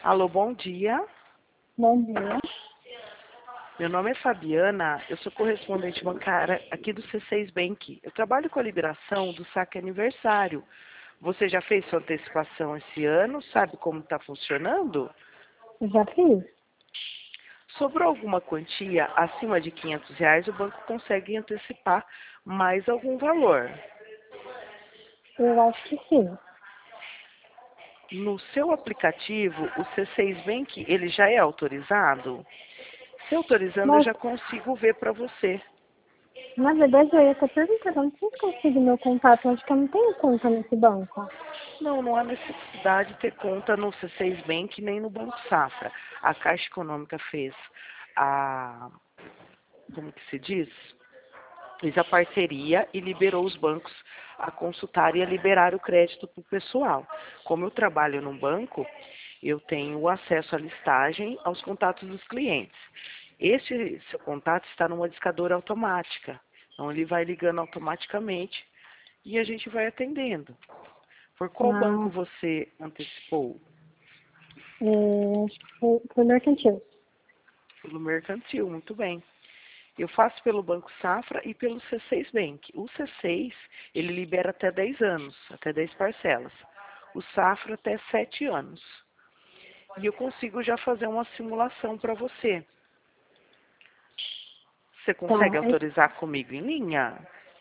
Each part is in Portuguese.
Alô, bom dia. Bom dia. Meu nome é Fabiana, eu sou correspondente bancária aqui do C6 Bank. Eu trabalho com a liberação do saque aniversário. Você já fez sua antecipação esse ano? Sabe como está funcionando? Já fiz? Sobrou alguma quantia acima de R$ 500, o banco consegue antecipar mais algum valor. Eu acho que sim. No seu aplicativo, o C6 Bank, ele já é autorizado? Se autorizando, eu Mas, já consigo ver para você. na verdade, eu ia estar perguntando, onde vocês conseguem meu contato? Acho que eu não tenho conta nesse banco. Não há necessidade de ter conta no C6 Bank nem no Banco Safra. A Caixa Econômica fez como que se diz? Fez a parceria e liberou os bancos a consultar e a liberar o crédito para o pessoal. Como eu trabalho num banco, eu tenho acesso à listagem, aos contatos dos clientes. Este seu contato está numa discadora automática. Então, ele vai ligando automaticamente e a gente vai atendendo. Por qual banco Ah, você antecipou? acho que foi mercantil. Pelo Mercantil, muito bem. Eu faço pelo Banco Safra e pelo C6 Bank. O C6, ele libera até 10 anos, até 10 parcelas. O Safra até 7 anos. E eu consigo já fazer uma simulação para você. Você Tá. consegue autorizar comigo em linha?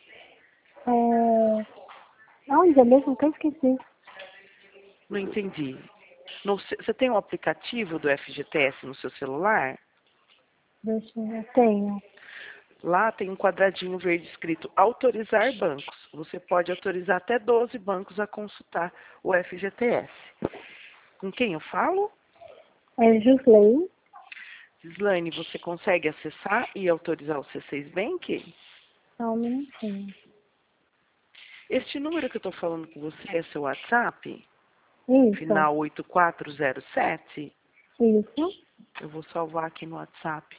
Onde é mesmo que eu esqueci? Não entendi. Você tem um aplicativo do FGTS no seu celular? Deixa eu ver. Tenho. Lá tem um quadradinho verde escrito autorizar bancos. Você pode autorizar até 12 bancos a consultar o FGTS. Com quem eu falo? É Jusley. Gislaine, você consegue acessar e autorizar o C6 Bank? Só um minutinho. Este número que eu estou falando com você é seu WhatsApp? Isso. Final 8407? Isso. Eu vou salvar aqui no WhatsApp.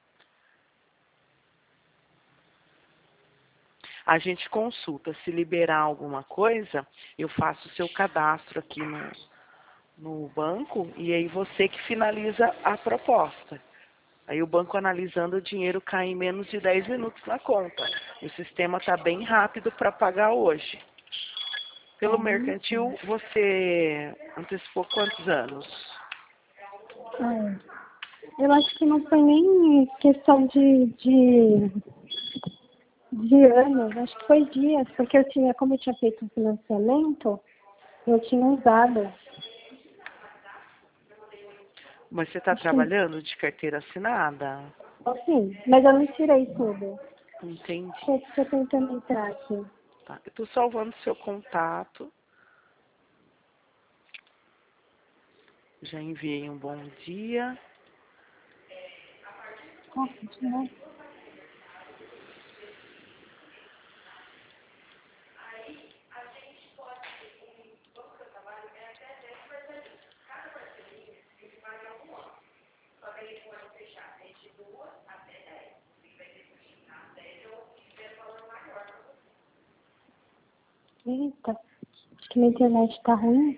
A gente consulta. Se liberar alguma coisa, eu faço o seu cadastro aqui no banco e aí você que finaliza a proposta. Aí o banco analisando o dinheiro cai em menos de 10 minutos na conta. O sistema está bem rápido para pagar hoje. Só Pelo um minutinho. mercantil, você antecipou quantos anos? Eu acho que não foi nem questão de anos, acho que foi dias, porque como eu tinha feito um financiamento, eu tinha usado. Mas você está Acho que, trabalhando de carteira assinada? assim, mas eu não tirei tudo. Entendi. Tô tentando entrar aqui. Tá. Eu estou salvando seu contato. Já enviei um bom dia. Nossa, de novo. Eita, acho que minha internet tá ruim.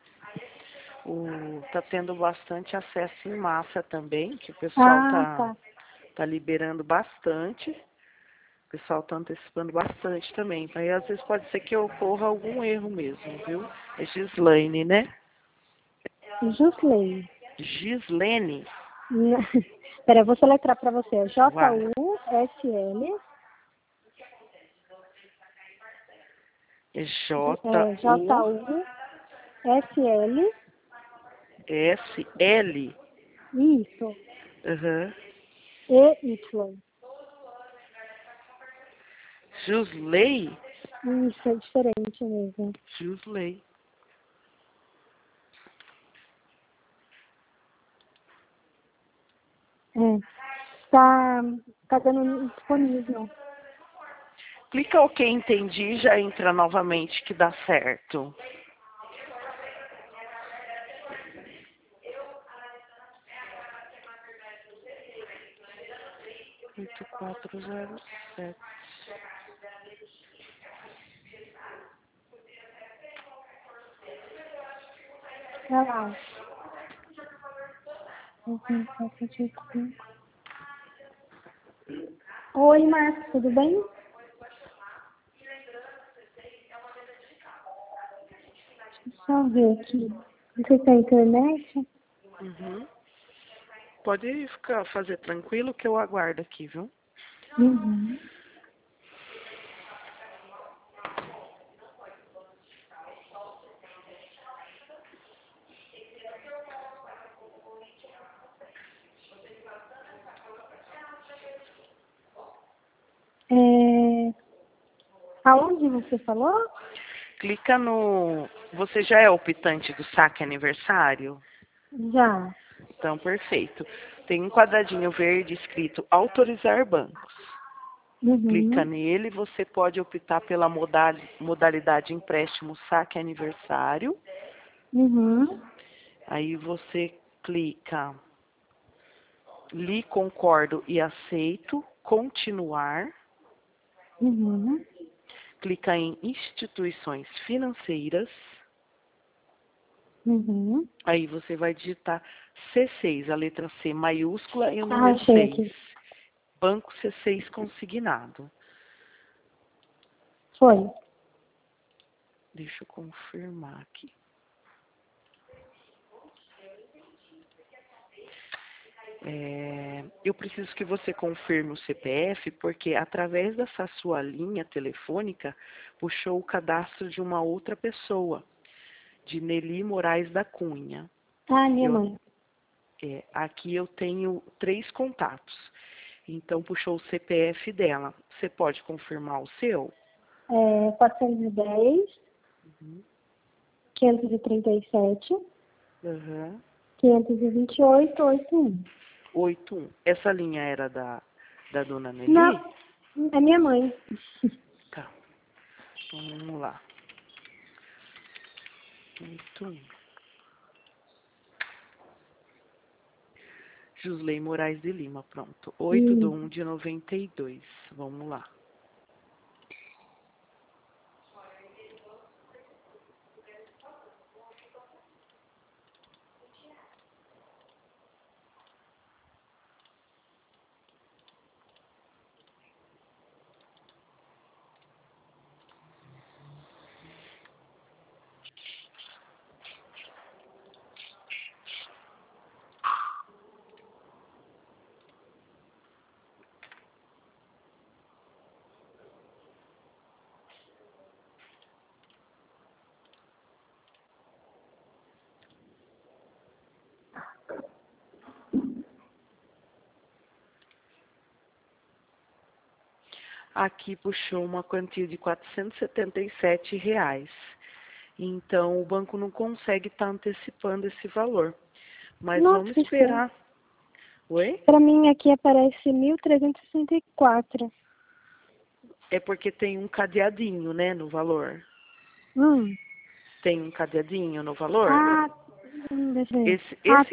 Tá tendo bastante acesso em massa também, que o pessoal Ah, tá, tá. tá liberando bastante. O pessoal tá antecipando bastante também. Aí às vezes pode ser que ocorra algum erro mesmo, viu? É Gislaine, né? Jusley. Gislene. Espera, eu vou soletrar para você. Vai. Jusl, É Jusl, J-U-S-L. isso, Aham. EY. Jusley. Isso, é diferente mesmo. Jusley. É. Tá dando disponível. Clica OK, entendi, e já entra novamente que dá certo. Oito quatro zero sete. Olha lá. 99785. Oi, Marcos, tudo bem? Deixa eu ver aqui. Você tem internet? Uhum. Pode fazer tranquilo que eu aguardo aqui, viu? Uhum. Aonde você falou? Clica no... Você já é optante do saque aniversário? Já. Então, perfeito. Tem um quadradinho verde escrito autorizar bancos. Clica Uhum. nele, você pode optar pela modalidade empréstimo saque aniversário. Uhum. Aí você clica li concordo e aceito, continuar. Uhum. Clica em instituições financeiras. Uhum. Aí você vai digitar C6, a letra C maiúscula e o Ah, número achei 6. aqui. Banco C6 consignado. Foi. Deixa eu confirmar aqui. Eu preciso que você confirme o CPF, porque através dessa sua linha telefônica, puxou o cadastro de uma outra pessoa, de Nelly Moraes da Cunha. Ah, minha Eu, mãe. aqui eu tenho 3 contatos, então puxou o CPF dela. Você pode confirmar o seu? 410, Uhum. 537, Uhum. 528, 81. 81. Essa linha era da dona Nelly? Não, é minha mãe. Tá, então vamos lá. 81. Jusley Moraes de Lima, pronto. 8/1 de 92. Vamos lá. Aqui puxou uma quantia de R$ 477. Então, o banco não consegue estar antecipando esse valor. Mas Nossa, vamos que estranho. esperar. Oi? Pra mim aqui aparece 1.364. É porque tem um cadeadinho, né, no valor. Hum. Tem um cadeadinho no valor? Ah, deixa eu ver. Esse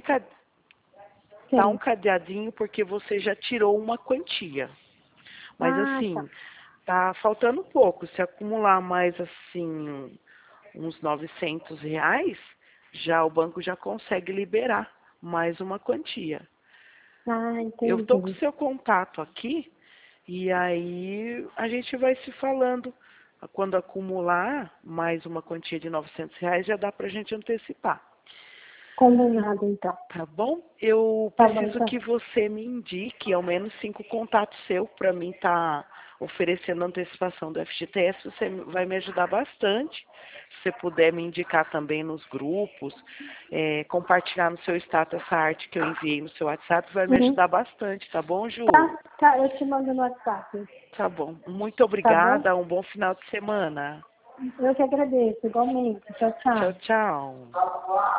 tá um Tem. cadeadinho porque você já tirou uma quantia. Mas Ah, tá. assim, tá faltando pouco. Se acumular mais assim uns R$ 900, já o banco já consegue liberar mais uma quantia. Ah, Eu tô com o entendi. seu contato aqui e aí a gente vai se falando. Quando acumular mais uma quantia de R$ 900, já dá pra gente antecipar. Combinado, então. Tá bom? Eu Tá bom, preciso então. que você me indique ao menos 5 contatos seu para mim estar oferecendo antecipação do FGTS. Você vai me ajudar bastante. Se você puder me indicar também nos grupos, compartilhar no seu status essa arte que eu enviei no seu WhatsApp, vai me Uhum. ajudar bastante, tá bom, Ju? Tá, eu te mando no WhatsApp. Tá bom. Muito Tá bom? obrigada. Um bom final de semana. Eu que agradeço, igualmente. Tchau, Tchau, tchau. tchau.